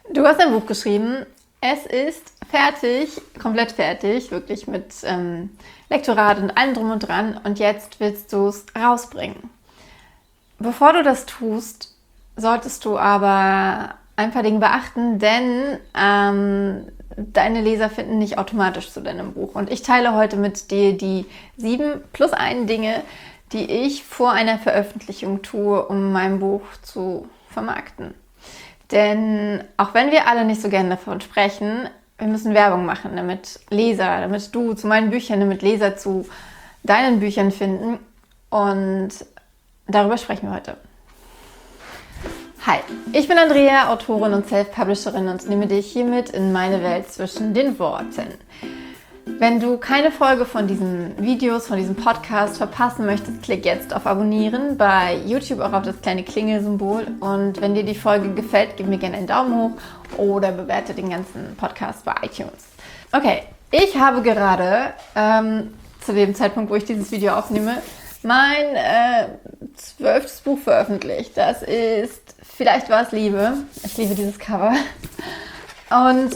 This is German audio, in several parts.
Du hast ein Buch geschrieben. Es ist fertig, komplett fertig, wirklich mit Lektorat und allem drum und dran. Und jetzt willst du es rausbringen. Bevor du das tust, solltest du aber ein paar Dinge beachten, denn deine Leser finden nicht automatisch zu deinem Buch. Und ich teile heute mit dir die 7+1 Dinge, die ich vor einer Veröffentlichung tue, um mein Buch zu vermarkten. Denn auch wenn wir alle nicht so gerne davon sprechen, wir müssen Werbung machen, damit du zu meinen Büchern, damit Leser zu deinen Büchern finden. Und darüber sprechen wir heute. Hi, ich bin Andrea, Autorin und Self-Publisherin und nehme dich hiermit in meine Welt zwischen den Worten. Wenn du keine Folge von diesen Videos, von diesem Podcast verpassen möchtest, klick jetzt auf Abonnieren, bei YouTube auch auf das kleine Klingelsymbol. Und wenn dir die Folge gefällt, gib mir gerne einen Daumen hoch oder bewerte den ganzen Podcast bei iTunes. Okay, ich habe gerade, zu dem Zeitpunkt, wo ich dieses Video aufnehme, mein 12. Buch veröffentlicht. Das ist Vielleicht war es Liebe. Ich liebe dieses Cover. Und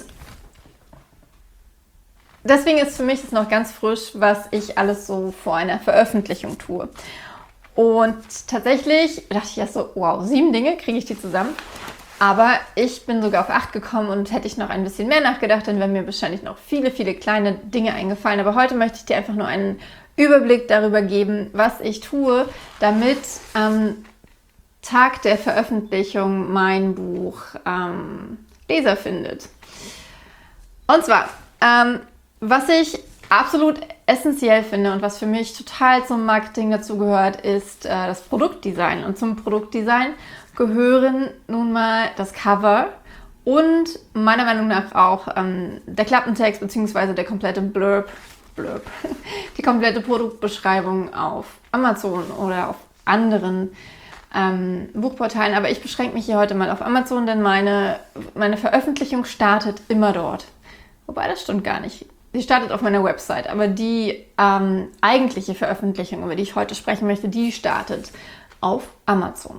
deswegen ist für mich das noch ganz frisch, was ich alles so vor einer Veröffentlichung tue. Und tatsächlich dachte ich erst so, wow, 7 Dinge, kriege ich die zusammen? Aber ich bin sogar auf 8 gekommen und hätte ich noch ein bisschen mehr nachgedacht, dann wären mir wahrscheinlich noch viele, viele kleine Dinge eingefallen. Aber heute möchte ich dir einfach nur einen Überblick darüber geben, was ich tue, damit am Tag der Veröffentlichung mein Buch Leser findet. Und zwar, was ich absolut essentiell finde und was für mich total zum Marketing dazugehört, ist das Produktdesign. Und zum Produktdesign gehören nun mal das Cover und meiner Meinung nach auch der Klappentext bzw. der komplette Blurb, die komplette Produktbeschreibung auf Amazon oder auf anderen Buchportalen. Aber ich beschränke mich hier heute mal auf Amazon, denn meine Veröffentlichung startet immer dort. Wobei, das stimmt gar nicht. Sie startet auf meiner Website, aber die eigentliche Veröffentlichung, über die ich heute sprechen möchte, die startet auf Amazon.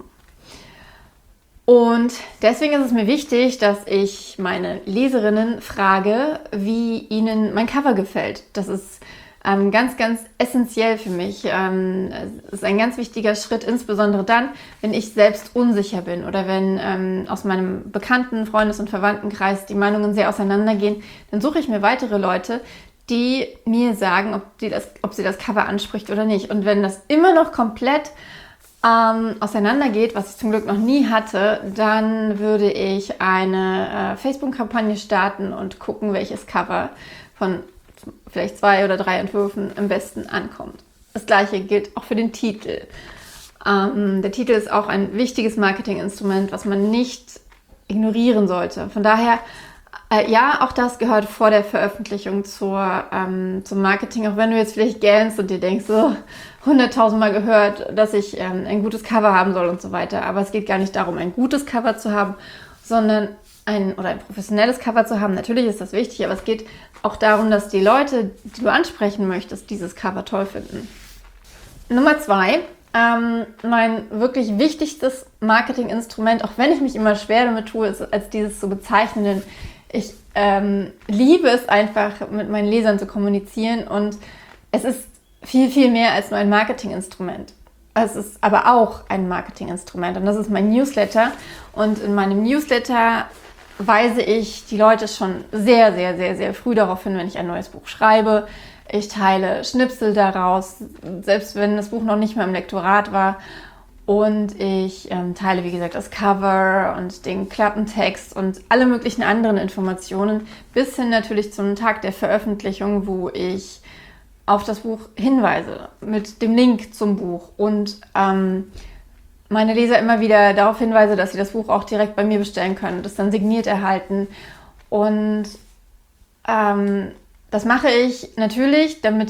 Und deswegen ist es mir wichtig, dass ich meine Leserinnen frage, wie ihnen mein Cover gefällt. Das ist ganz, ganz essentiell für mich. Es ist ein ganz wichtiger Schritt, insbesondere dann, wenn ich selbst unsicher bin oder wenn aus meinem bekannten Freundes- und Verwandtenkreis die Meinungen sehr auseinandergehen, dann suche ich mir weitere Leute, die mir sagen, ob sie das Cover anspricht oder nicht. Und wenn das immer noch komplett auseinandergeht, was ich zum Glück noch nie hatte, dann würde ich eine Facebook-Kampagne starten und gucken, welches Cover von vielleicht 2 oder 3 Entwürfen am besten ankommt. Das gleiche gilt auch für den Titel. Der Titel ist auch ein wichtiges Marketinginstrument, was man nicht ignorieren sollte. Von daher, ja, auch das gehört vor der Veröffentlichung zum Marketing, auch wenn du jetzt vielleicht gähnst und dir denkst, so 100.000 Mal gehört, dass ich ein gutes Cover haben soll und so weiter. Aber es geht gar nicht darum, ein gutes Cover zu haben, sondern ein professionelles Cover zu haben. Natürlich ist das wichtig, aber es geht auch darum, dass die Leute, die du ansprechen möchtest, dieses Cover toll finden. Nummer 2, mein wirklich wichtigstes Marketinginstrument, auch wenn ich mich immer schwer damit tue, ist, als dieses zu bezeichnen, denn ich liebe es einfach, mit meinen Lesern zu kommunizieren und es ist viel, viel mehr als nur ein Marketinginstrument. Es ist aber auch ein Marketinginstrument und das ist mein Newsletter. Und in meinem Newsletter weise ich die Leute schon sehr, sehr, sehr, sehr früh darauf hin, wenn ich ein neues Buch schreibe. Ich teile Schnipsel daraus, selbst wenn das Buch noch nicht mal im Lektorat war. Und ich teile, wie gesagt, das Cover und den Klappentext und alle möglichen anderen Informationen, bis hin natürlich zum Tag der Veröffentlichung, wo ich auf das Buch hinweise mit dem Link zum Buch und meine Leser immer wieder darauf hinweise, dass sie das Buch auch direkt bei mir bestellen können, das dann signiert erhalten. Und das mache ich natürlich, damit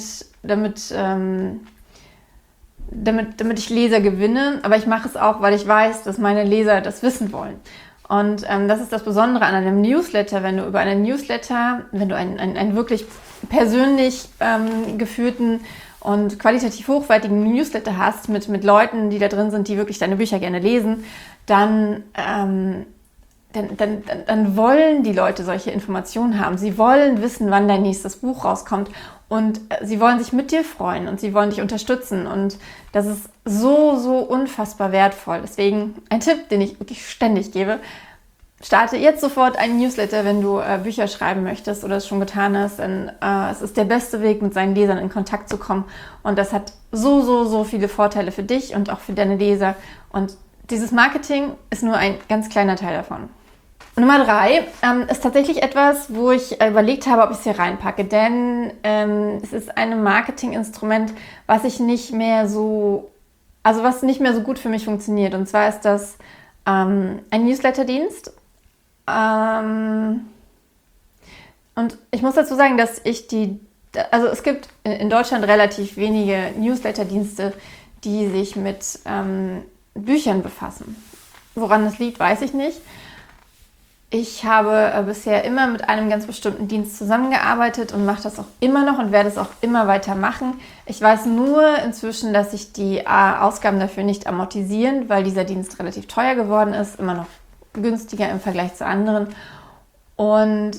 ich Leser gewinne, aber ich mache es auch, weil ich weiß, dass meine Leser das wissen wollen. Und das ist das Besondere an einem Newsletter, wenn du einen wirklich persönlich geführten und qualitativ hochwertigen Newsletter hast mit Leuten, die da drin sind, die wirklich deine Bücher gerne lesen, dann dann wollen die Leute solche Informationen haben. Sie wollen wissen, wann dein nächstes Buch rauskommt und sie wollen sich mit dir freuen und sie wollen dich unterstützen und das ist so, so unfassbar wertvoll. Deswegen ein Tipp, den ich wirklich ständig gebe: Starte jetzt sofort einen Newsletter, wenn du Bücher schreiben möchtest oder es schon getan hast, denn es ist der beste Weg, mit seinen Lesern in Kontakt zu kommen und das hat so, so, so viele Vorteile für dich und auch für deine Leser und dieses Marketing ist nur ein ganz kleiner Teil davon. Nummer 3 ist tatsächlich etwas, wo ich überlegt habe, ob ich es hier reinpacke, denn es ist ein Marketinginstrument, was nicht mehr so gut für mich funktioniert. Und zwar ist das ein Newsletterdienst. Und ich muss dazu sagen, dass es gibt in Deutschland relativ wenige Newsletterdienste, die sich mit Büchern befassen. Woran das liegt, weiß ich nicht. Ich habe bisher immer mit einem ganz bestimmten Dienst zusammengearbeitet und mache das auch immer noch und werde es auch immer weiter machen. Ich weiß nur inzwischen, dass sich die Ausgaben dafür nicht amortisieren, weil dieser Dienst relativ teuer geworden ist, immer noch günstiger im Vergleich zu anderen. Und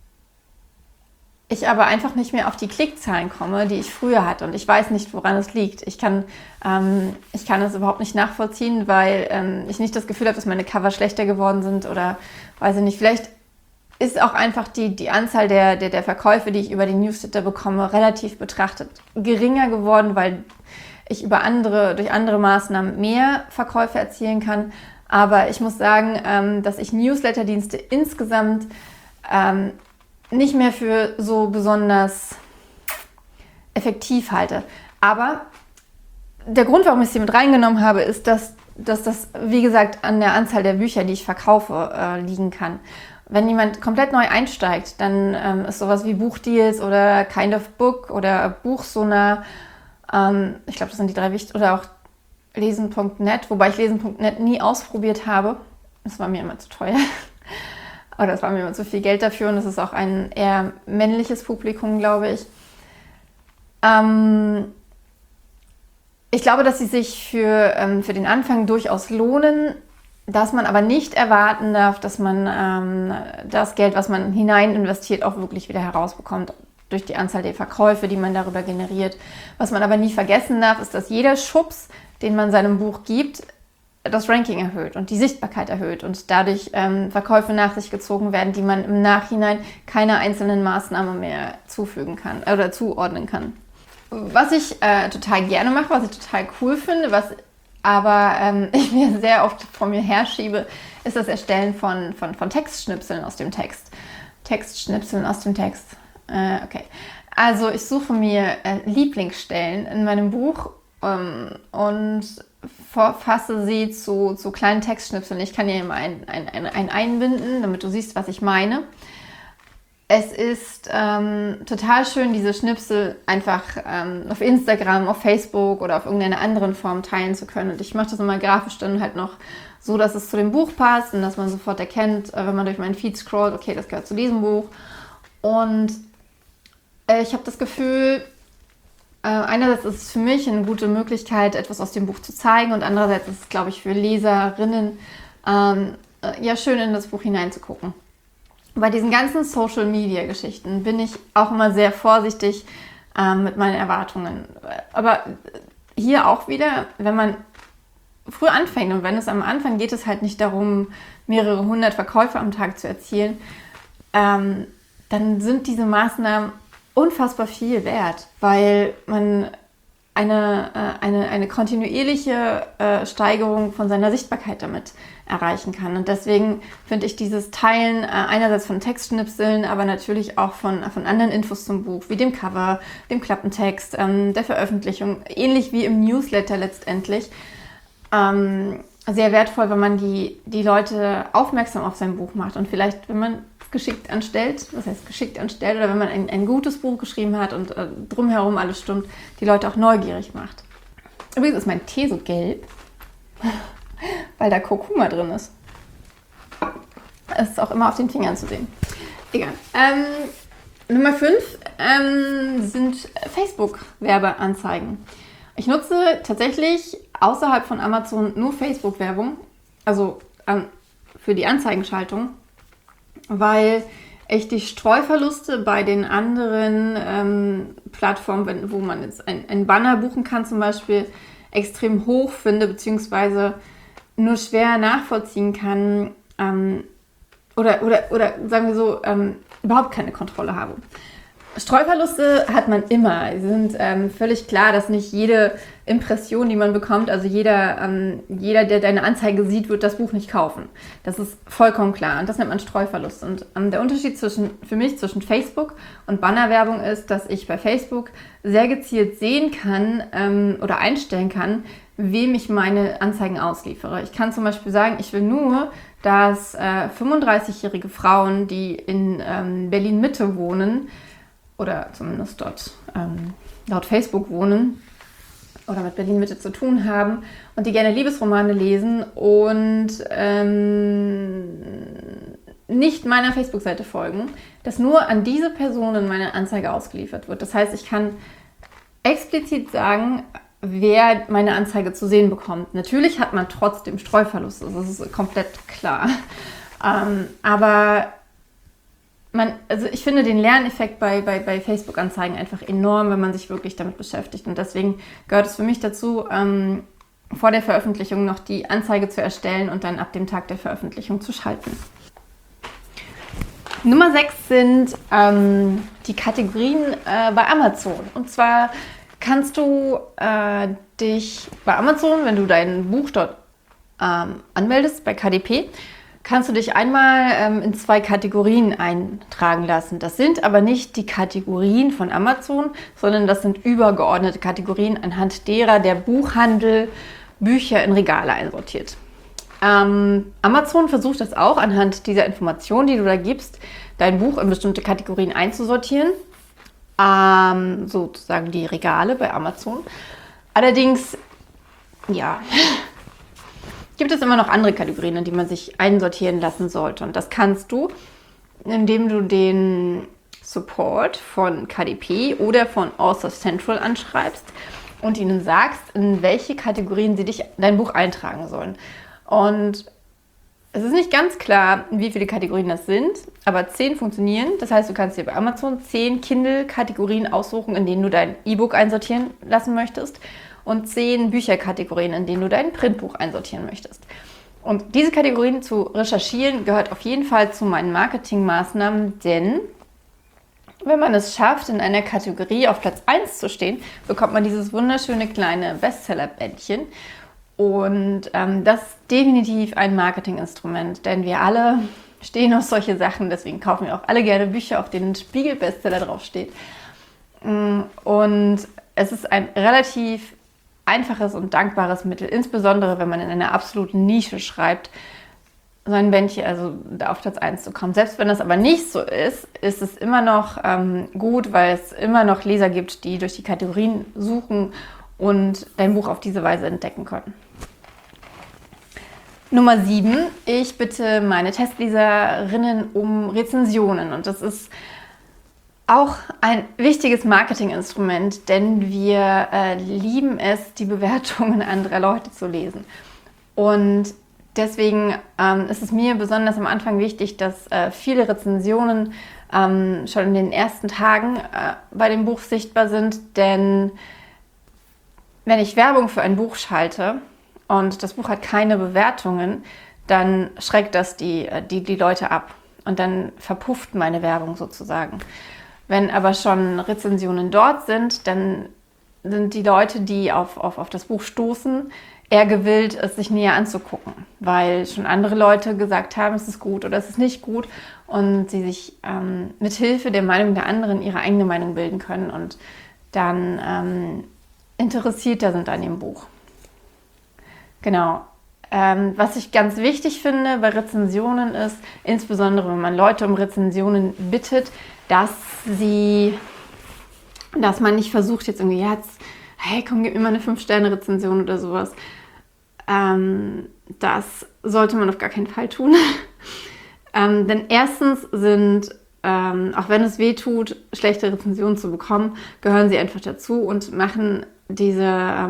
ich aber einfach nicht mehr auf die Klickzahlen komme, die ich früher hatte. Und ich weiß nicht, woran es liegt. Ich kann es überhaupt nicht nachvollziehen, weil ich nicht das Gefühl habe, dass meine Cover schlechter geworden sind oder weiß ich nicht. Vielleicht ist auch einfach die Anzahl der Verkäufe, die ich über den Newsletter bekomme, relativ betrachtet geringer geworden, weil ich durch andere Maßnahmen mehr Verkäufe erzielen kann. Aber ich muss sagen, dass ich Newsletterdienste insgesamt nicht mehr für so besonders effektiv halte. Aber der Grund, warum ich sie mit reingenommen habe, ist, dass das, wie gesagt, an der Anzahl der Bücher, die ich verkaufe, liegen kann. Wenn jemand komplett neu einsteigt, dann ist sowas wie Buchdeals oder Kind of Book oder Buchsonar, ich glaube, das sind die 3 wichtig, oder auch lesen.net, wobei ich lesen.net nie ausprobiert habe. Das war mir immer zu teuer. Oder es war mir immer zu viel Geld dafür und es ist auch ein eher männliches Publikum, glaube ich. Ich glaube, dass sie sich für den Anfang durchaus lohnen, dass man aber nicht erwarten darf, dass man das Geld, was man hinein investiert, auch wirklich wieder herausbekommt durch die Anzahl der Verkäufe, die man darüber generiert. Was man aber nie vergessen darf, ist, dass jeder Schubs, den man seinem Buch gibt, das Ranking erhöht und die Sichtbarkeit erhöht und dadurch Verkäufe nach sich gezogen werden, die man im Nachhinein keiner einzelnen Maßnahme mehr zufügen kann oder zuordnen kann. Was ich total gerne mache, was ich total cool finde, was aber ich mir sehr oft vor mir herschiebe, ist das Erstellen von Textschnipseln aus dem Text. Textschnipseln aus dem Text. Okay. Also ich suche mir Lieblingsstellen in meinem Buch und fasse sie zu kleinen Textschnipseln. Ich kann hier immer ein einbinden, damit du siehst, was ich meine. Es ist total schön, diese Schnipsel einfach auf Instagram, auf Facebook oder auf irgendeiner anderen Form teilen zu können. Und ich mache das immer grafisch dann halt noch so, dass es zu dem Buch passt und dass man sofort erkennt, wenn man durch meinen Feed scrollt, okay, das gehört zu diesem Buch. Und ich habe das Gefühl, einerseits ist es für mich eine gute Möglichkeit, etwas aus dem Buch zu zeigen und andererseits ist es, glaube ich, für Leserinnen schön in das Buch hineinzugucken. Bei diesen ganzen Social-Media-Geschichten bin ich auch immer sehr vorsichtig mit meinen Erwartungen. Aber hier auch wieder, wenn man früh anfängt und wenn es am Anfang geht es halt nicht darum, mehrere 100 Verkäufe am Tag zu erzielen, dann sind diese Maßnahmen unfassbar viel wert, weil man eine kontinuierliche Steigerung von seiner Sichtbarkeit damit erreichen kann. Und deswegen finde ich dieses Teilen einerseits von Textschnipseln, aber natürlich auch von anderen Infos zum Buch, wie dem Cover, dem Klappentext, der Veröffentlichung, ähnlich wie im Newsletter letztendlich, sehr wertvoll, wenn man die Leute aufmerksam auf sein Buch macht und vielleicht, wenn man geschickt anstellt, was heißt geschickt anstellt, oder wenn man ein gutes Buch geschrieben hat und drumherum alles stimmt, die Leute auch neugierig macht. Übrigens ist mein Tee so gelb, weil da Kurkuma drin ist. Es ist auch immer auf den Fingern zu sehen. Egal. Nummer 5 sind Facebook-Werbeanzeigen. Ich nutze tatsächlich außerhalb von Amazon nur Facebook-Werbung, also für die Anzeigenschaltung, weil ich die Streuverluste bei den anderen Plattformen, wo man jetzt ein Banner buchen kann zum Beispiel, extrem hoch finde, beziehungsweise nur schwer nachvollziehen kann oder sagen wir so, überhaupt keine Kontrolle habe. Streuverluste hat man immer. Sie sind völlig klar, dass nicht jede Impression, die man bekommt, also jeder, der deine Anzeige sieht, wird das Buch nicht kaufen. Das ist vollkommen klar und das nennt man Streuverlust. Und der Unterschied für mich zwischen Facebook und Bannerwerbung ist, dass ich bei Facebook sehr gezielt sehen kann oder einstellen kann, wem ich meine Anzeigen ausliefere. Ich kann zum Beispiel sagen, ich will nur, dass 35-jährige Frauen, die in Berlin-Mitte wohnen, oder zumindest dort laut Facebook wohnen oder mit Berlin-Mitte zu tun haben und die gerne Liebesromane lesen und nicht meiner Facebook-Seite folgen, dass nur an diese Personen meine Anzeige ausgeliefert wird. Das heißt, ich kann explizit sagen, wer meine Anzeige zu sehen bekommt. Natürlich hat man trotzdem Streuverluste, das ist komplett klar. Aber also ich finde den Lerneffekt bei Facebook-Anzeigen einfach enorm, wenn man sich wirklich damit beschäftigt. Und deswegen gehört es für mich dazu, vor der Veröffentlichung noch die Anzeige zu erstellen und dann ab dem Tag der Veröffentlichung zu schalten. Nummer 6 sind die Kategorien bei Amazon. Und zwar kannst du dich bei Amazon, wenn du dein Buch dort anmeldest, bei KDP, kannst du dich einmal in 2 Kategorien eintragen lassen. Das sind aber nicht die Kategorien von Amazon, sondern das sind übergeordnete Kategorien, anhand derer der Buchhandel Bücher in Regale einsortiert. Amazon versucht das auch anhand dieser Informationen, die du da gibst, dein Buch in bestimmte Kategorien einzusortieren. Sozusagen die Regale bei Amazon. Allerdings, ja, gibt es immer noch andere Kategorien, in die man sich einsortieren lassen sollte. Und das kannst du, indem du den Support von KDP oder von Author Central anschreibst und ihnen sagst, in welche Kategorien sie dein Buch eintragen sollen. Und es ist nicht ganz klar, wie viele Kategorien das sind, aber 10 funktionieren. Das heißt, du kannst dir bei Amazon 10 Kindle-Kategorien aussuchen, in denen du dein E-Book einsortieren lassen möchtest, und 10 Bücherkategorien, in denen du dein Printbuch einsortieren möchtest. Und diese Kategorien zu recherchieren, gehört auf jeden Fall zu meinen Marketingmaßnahmen, denn wenn man es schafft, in einer Kategorie auf Platz 1 zu stehen, bekommt man dieses wunderschöne kleine Bestseller-Bändchen. Und das ist definitiv ein Marketinginstrument, denn wir alle stehen auf solche Sachen, deswegen kaufen wir auch alle gerne Bücher, auf denen Spiegel-Bestseller draufsteht. Und es ist ein relativ einfaches und dankbares Mittel, insbesondere wenn man in einer absoluten Nische schreibt, so ein Bändchen, also da auf Platz 1 zu kommen. Selbst wenn das aber nicht so ist, ist es immer noch gut, weil es immer noch Leser gibt, die durch die Kategorien suchen und dein Buch auf diese Weise entdecken können. Nummer 7, ich bitte meine Testleserinnen um Rezensionen. Und das ist auch ein wichtiges Marketinginstrument, denn wir lieben es, die Bewertungen anderer Leute zu lesen. Und deswegen ist es mir besonders am Anfang wichtig, dass viele Rezensionen schon in den ersten Tagen bei dem Buch sichtbar sind, denn wenn ich Werbung für ein Buch schalte und das Buch hat keine Bewertungen, dann schreckt das die Leute ab und dann verpufft meine Werbung sozusagen. Wenn aber schon Rezensionen dort sind, dann sind die Leute, die auf das Buch stoßen, eher gewillt, es sich näher anzugucken, weil schon andere Leute gesagt haben, es ist gut oder es ist nicht gut und sie sich mit Hilfe der Meinung der anderen ihre eigene Meinung bilden können und dann interessierter sind an dem Buch. Genau. Was ich ganz wichtig finde bei Rezensionen ist, insbesondere wenn man Leute um Rezensionen bittet, dass man nicht versucht jetzt irgendwie, hey komm, gib mir mal eine 5-Sterne-Rezension oder sowas. Das sollte man auf gar keinen Fall tun. Denn erstens sind, auch wenn es weh tut, schlechte Rezensionen zu bekommen, gehören sie einfach dazu und machen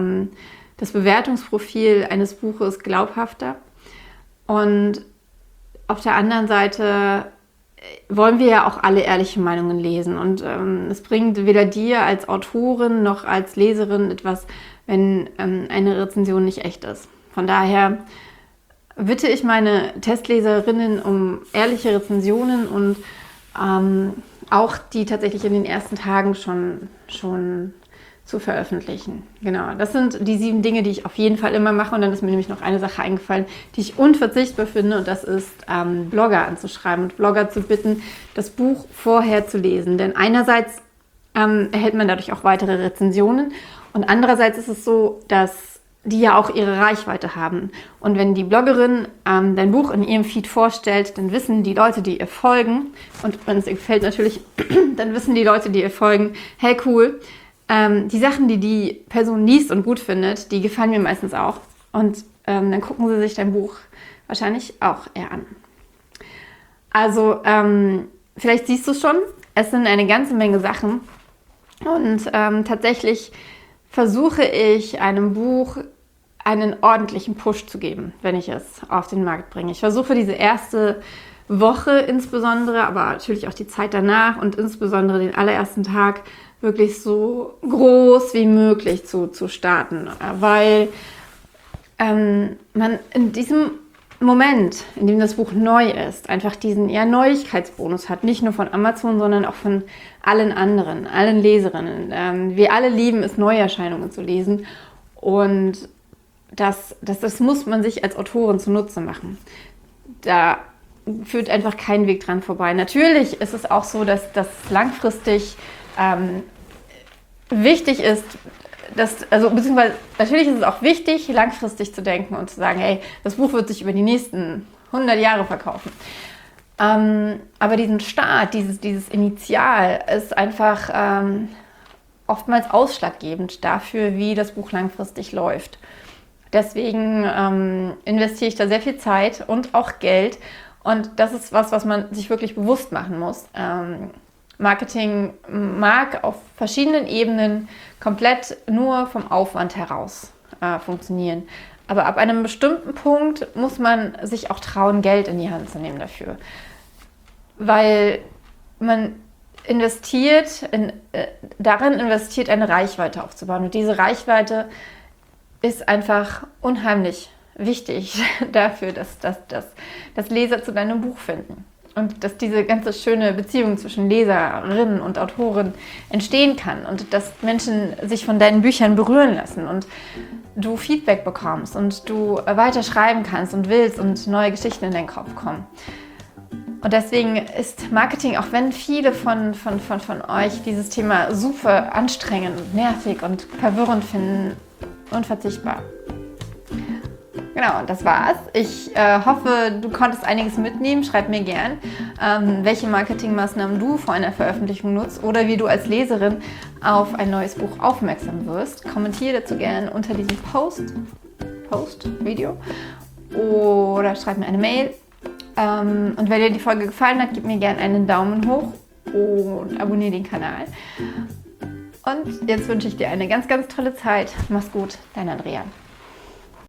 das Bewertungsprofil eines Buches glaubhafter. Und auf der anderen Seite wollen wir ja auch alle ehrliche Meinungen lesen. Und es bringt weder dir als Autorin noch als Leserin etwas, wenn eine Rezension nicht echt ist. Von daher bitte ich meine Testleserinnen um ehrliche Rezensionen und auch die tatsächlich in den ersten Tagen schon zu veröffentlichen. Genau, das sind die 7 Dinge, die ich auf jeden Fall immer mache. Und dann ist mir nämlich noch eine Sache eingefallen, die ich unverzichtbar finde. Und das ist, Blogger anzuschreiben und Blogger zu bitten, das Buch vorher zu lesen. Denn einerseits erhält man dadurch auch weitere Rezensionen. Und andererseits ist es so, dass die ja auch ihre Reichweite haben. Und wenn die Bloggerin dein Buch in ihrem Feed vorstellt, dann wissen die Leute, die ihr folgen, und wenn es ihr gefällt natürlich, dann wissen die Leute, die ihr folgen, hey cool, die Sachen, die Person liest und gut findet, die gefallen mir meistens auch. Und dann gucken sie sich dein Buch wahrscheinlich auch eher an. Also vielleicht siehst du es schon, es sind eine ganze Menge Sachen. Und tatsächlich versuche ich einem Buch einen ordentlichen Push zu geben, wenn ich es auf den Markt bringe. Ich versuche diese erste Woche insbesondere, aber natürlich auch die Zeit danach und insbesondere den allerersten Tag wirklich so groß wie möglich zu starten, weil man in diesem Moment, in dem das Buch neu ist, einfach diesen Neuigkeitsbonus hat, nicht nur von Amazon, sondern auch von allen anderen, allen Leserinnen. Wir alle lieben es, Neuerscheinungen zu lesen und das muss man sich als Autorin zunutze machen. Da führt einfach kein Weg dran vorbei. Natürlich ist es auch so, dass das langfristig wichtig ist, beziehungsweise natürlich ist es auch wichtig, langfristig zu denken und zu sagen, hey, das Buch wird sich über die nächsten 100 Jahre verkaufen. Aber diesen Start, dieses Initial ist einfach oftmals ausschlaggebend dafür, wie das Buch langfristig läuft. Deswegen investiere ich da sehr viel Zeit und auch Geld. Und das ist was man sich wirklich bewusst machen muss. Marketing mag auf verschiedenen Ebenen komplett nur vom Aufwand heraus funktionieren. Aber ab einem bestimmten Punkt muss man sich auch trauen, Geld in die Hand zu nehmen dafür. Weil man darin investiert, eine Reichweite aufzubauen. Und diese Reichweite ist einfach unheimlich wichtig dafür, dass Leser zu deinem Buch finden. Und dass diese ganze schöne Beziehung zwischen Leserinnen und Autorin entstehen kann und dass Menschen sich von deinen Büchern berühren lassen und du Feedback bekommst und du weiter schreiben kannst und willst und neue Geschichten in deinen Kopf kommen. Und deswegen ist Marketing, auch wenn viele von euch dieses Thema super anstrengend und nervig und verwirrend finden, unverzichtbar. Genau, das war's. Ich hoffe, du konntest einiges mitnehmen. Schreib mir gern, welche Marketingmaßnahmen du vor einer Veröffentlichung nutzt oder wie du als Leserin auf ein neues Buch aufmerksam wirst. Kommentiere dazu gern unter diesem Video oder schreib mir eine Mail. Und wenn dir die Folge gefallen hat, gib mir gern einen Daumen hoch und abonniere den Kanal. Und jetzt wünsche ich dir eine ganz, ganz tolle Zeit. Mach's gut, dein Andrea.